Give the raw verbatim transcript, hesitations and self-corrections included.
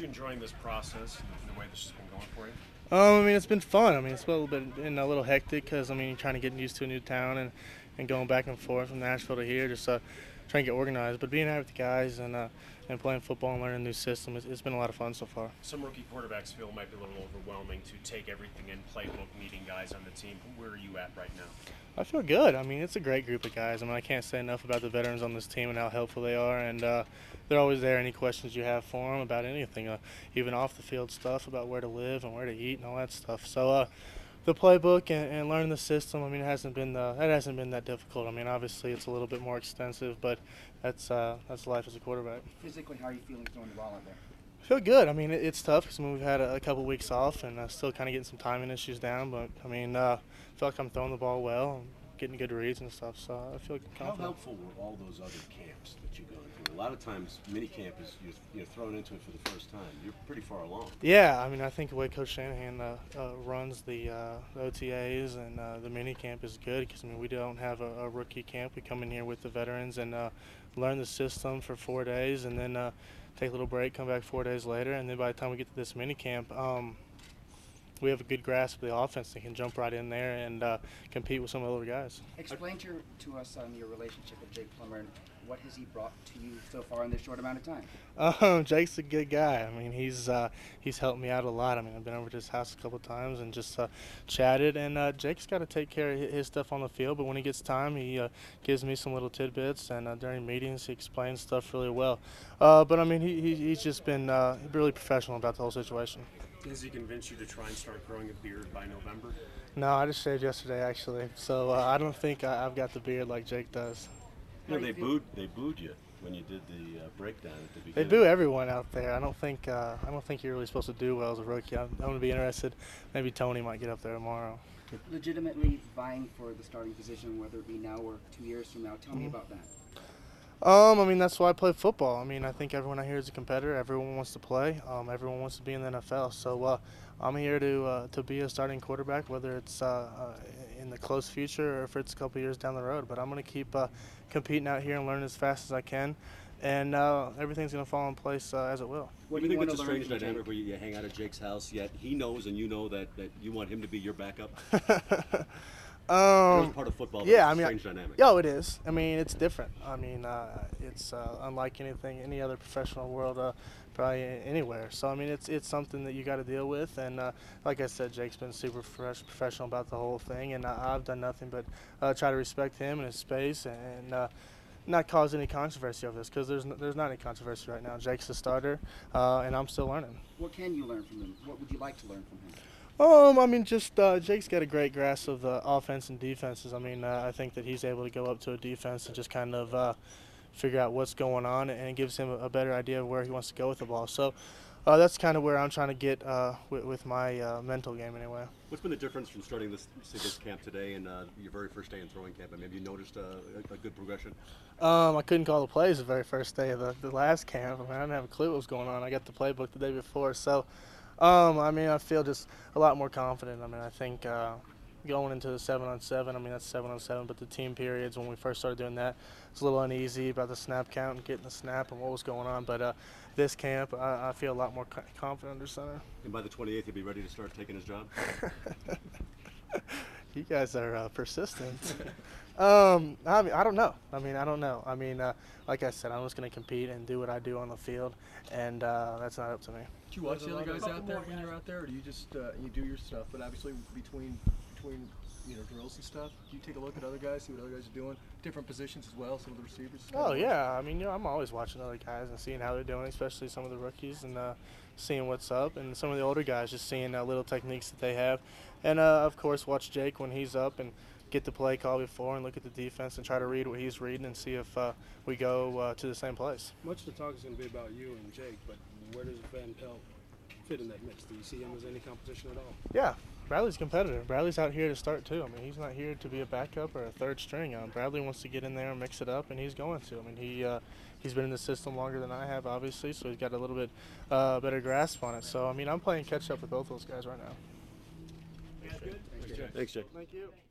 enjoying this process and the way this has been going for you? Um, I mean, it's been fun. I mean, it's a little bit been a little hectic because I mean, you're trying to get used to a new town and, and going back and forth from Nashville to here, just uh, trying to get organized. But being out with the guys and uh, and playing football and learning a new system, it's, it's been a lot of fun so far. Some rookie quarterbacks feel it might be a little overwhelming to take everything in, playbook, meeting guys on the team. Where are you at right now? I feel good. I mean, it's a great group of guys. I mean, I can't say enough about the veterans on this team and how helpful they are. And uh, they're always there. Any questions you have for them about anything, uh, even off the field stuff about where to live and where to eat and all that stuff. So uh, the playbook and, and learning the system, I mean, it hasn't been the, that hasn't been that difficult. I mean, obviously it's a little bit more extensive, but that's uh, that's life as a quarterback. Physically, how are you feeling throwing the ball out there? I feel good. I mean, it, it's tough because I mean, we've had a, a couple weeks off and uh, still kind of getting some timing issues down. But I mean, uh, I feel like I'm throwing the ball well. And getting good reads and stuff, so I feel confident. How helpful were all those other camps that you've gone through? A lot of times, mini camp is you're, you're thrown into it for the first time. You're pretty far along. Yeah, I mean, I think the way Coach Shanahan uh, uh, runs the, uh, the O T As and uh, the mini camp is good because I mean we don't have a, a rookie camp. We come in here with the veterans and uh, learn the system for four days, and then uh, take a little break, come back four days later, and then by the time we get to this mini camp. Um, we have a good grasp of the offense and can jump right in there and uh, compete with some of the other guys. Explain to, to us on your relationship with Jake Plummer and what has he brought to you so far in this short amount of time? Um, Jake's a good guy. I mean, he's uh, he's helped me out a lot. I mean, I've been over to his house a couple of times and just uh, chatted. And uh, Jake's got to take care of his stuff on the field, but when he gets time, he uh, gives me some little tidbits. And uh, during meetings, he explains stuff really well. Uh, but I mean, he, he he's just been uh, really professional about the whole situation. Has he convinced you to try and start growing a beard by November? No, I just shaved yesterday actually, so uh, I don't think I, I've got the beard like Jake does. You know, they booed they booed you when you did the uh, breakdown at the They beginning. boo everyone out there. I don't think uh, I don't think you're really supposed to do well as a rookie. I'm, I'm going to be interested. Maybe Tony might get up there tomorrow. Legitimately vying for the starting position, whether it be now or two years from now. Tell mm-hmm. me about that. Um, I mean, that's why I play football. I mean, I think everyone out here is a competitor. Everyone wants to play. Um, everyone wants to be in the N F L. So uh, I'm here to uh, to be a starting quarterback, whether it's uh, uh, in the close future or if it's a couple years down the road. But I'm going to keep uh, competing out here and learning as fast as I can. And uh, everything's going to fall in place uh, as it will. What do you think it's a strange dynamic where you hang out at Jake's house, yet he knows and you know that, that you want him to be your backup? Um, part of football. Yeah, I mean, strange dynamic. Yeah, it is. I mean, it's different. I mean, uh, it's uh, unlike anything, any other professional world, uh, probably anywhere. So I mean, it's it's something that you got to deal with. And uh, like I said, Jake's been super fresh, professional about the whole thing, and uh, I've done nothing but uh, try to respect him and his space and. Uh, not cause any controversy over this because there's no, there's not any controversy right now. Jake's the starter, uh, and I'm still learning. What can you learn from him? What would you like to learn from him? Um, I mean, just uh, Jake's got a great grasp of the offense and defenses. I mean, uh, I think that he's able to go up to a defense and just kind of uh, figure out what's going on, and it gives him a better idea of where he wants to go with the ball. So uh, that's kind of where I'm trying to get uh, with, with my uh, mental game anyway. What's been the difference from starting this, this camp today and uh, your very first day in throwing camp? I mean, have you noticed uh, a, a good progression? Um, I couldn't call the plays the very first day of the, the last camp. I mean, I didn't have a clue what was going on. I got the playbook the day before, so. Um, I mean, I feel just a lot more confident. I mean, I think uh, going into the seven on seven, I mean, that's seven on seven, but the team periods, when we first started doing that, it's a little uneasy about the snap count and getting the snap and what was going on. But uh, this camp, I, I feel a lot more confident under center. And by the twenty-eighth, you'll be ready to start taking his job? You guys are uh, persistent. um, I mean, I don't know. I mean, I don't know. I mean, uh, like I said, I'm just going to compete and do what I do on the field, and uh, that's not up to me. Do you watch the other guys out there when you're out there, or do you just uh, you do your stuff? But obviously, between between you know drills and stuff, do you take a look at other guys, see what other guys are doing, different positions as well, some of the receivers? Oh yeah, I mean, you know, I'm always watching other guys and seeing how they're doing, especially some of the rookies, and uh, seeing what's up, and some of the older guys just seeing uh, little techniques that they have, and uh, of course watch Jake when he's up and get the play call before and look at the defense and try to read what he's reading and see if uh, we go uh, to the same place. Much of the talk is going to be about you and Jake, but where does Van Pelt fit in that mix? Do you see him as any competition at all? Yeah, Bradley's competitive. Bradley's out here to start too. I mean, he's not here to be a backup or a third string. Um, Bradley wants to get in there and mix it up, and he's going to. I mean, he uh, he's been in the system longer than I have, obviously, so he's got a little bit uh, better grasp on it. So I mean, I'm playing catch up with both those guys right now. Thanks, Jake. Thanks, Jake. Thank you.